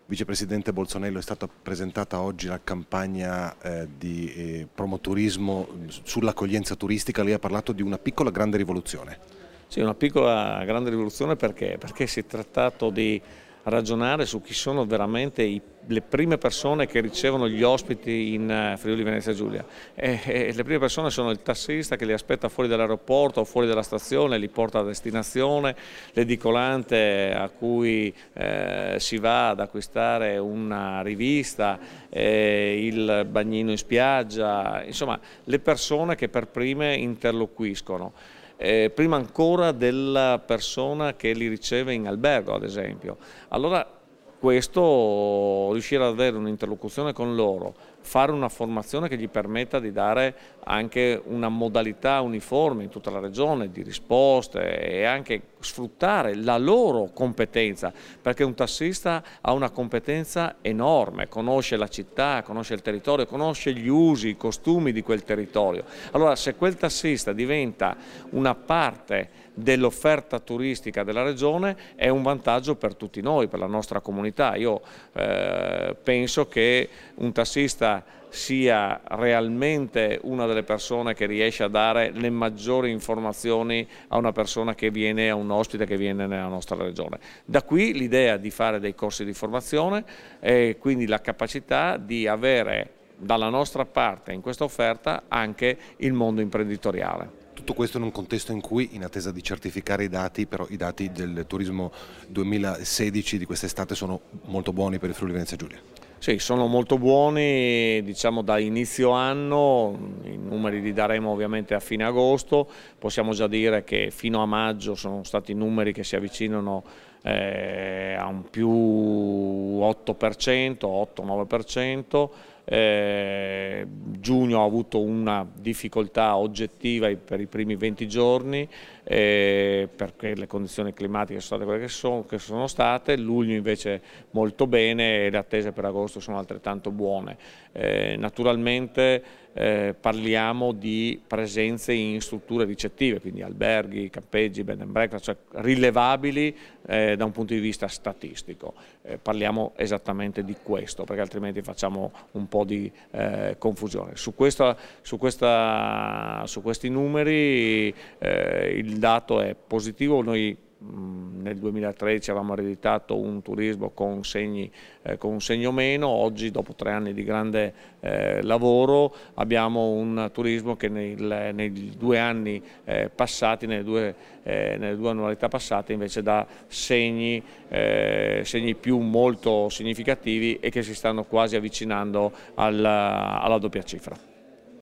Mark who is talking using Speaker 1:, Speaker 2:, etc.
Speaker 1: Vicepresidente Bolsonaro, è stata presentata oggi la campagna di promoturismo sull'accoglienza turistica. Lei ha parlato di una piccola grande rivoluzione.
Speaker 2: Sì, una piccola grande rivoluzione perché si è trattato di ragionare su chi sono veramente le prime persone che ricevono gli ospiti in Friuli Venezia Giulia. Le prime persone sono il tassista che li aspetta fuori dall'aeroporto o fuori dalla stazione, li porta a destinazione, l'edicolante a cui si va ad acquistare una rivista, il bagnino in spiaggia, insomma le persone che per prime interloquiscono. Prima ancora della persona che li riceve in albergo, ad esempio. Allora questo, riuscire ad avere un'interlocuzione con loro, fare una formazione che gli permetta di dare anche una modalità uniforme in tutta la regione di risposte e anche sfruttare la loro competenza, perché un tassista ha una competenza enorme, conosce la città, conosce il territorio, conosce gli usi, i costumi di quel territorio. Allora se quel tassista diventa una parte dell'offerta turistica della regione è un vantaggio per tutti noi, per la nostra comunità. Io penso che un tassista sia realmente una delle persone che riesce a dare le maggiori informazioni a una persona che viene, a un ospite che viene nella nostra regione. Da qui l'idea di fare dei corsi di formazione e quindi la capacità di avere dalla nostra parte in questa offerta anche il mondo imprenditoriale.
Speaker 1: Tutto questo in un contesto in cui, in attesa di certificare i dati, però i dati del turismo 2016 di quest'estate sono molto buoni per il Friuli Venezia Giulia.
Speaker 2: Sì, sono molto buoni, diciamo da inizio anno, i numeri li daremo ovviamente a fine agosto, possiamo già dire che fino a maggio sono stati numeri che si avvicinano a un più 8%, 8-9%. Giugno ha avuto una difficoltà oggettiva per i primi 20 giorni perché le condizioni climatiche sono state quelle che sono state, luglio invece molto bene e le attese per agosto sono altrettanto buone. Naturalmente parliamo di presenze in strutture ricettive, quindi alberghi, campeggi, bed and breakfast, cioè rilevabili da un punto di vista statistico. Parliamo esattamente di questo, perché altrimenti facciamo un po' di confusione. Su questi numeri il dato è positivo. Noi nel 2013 avevamo ereditato un turismo con un segno meno, oggi dopo 3 anni di grande lavoro abbiamo un turismo che nei 2 anni passati, nelle due annualità passate invece dà segni più molto significativi e che si stanno quasi avvicinando alla doppia cifra.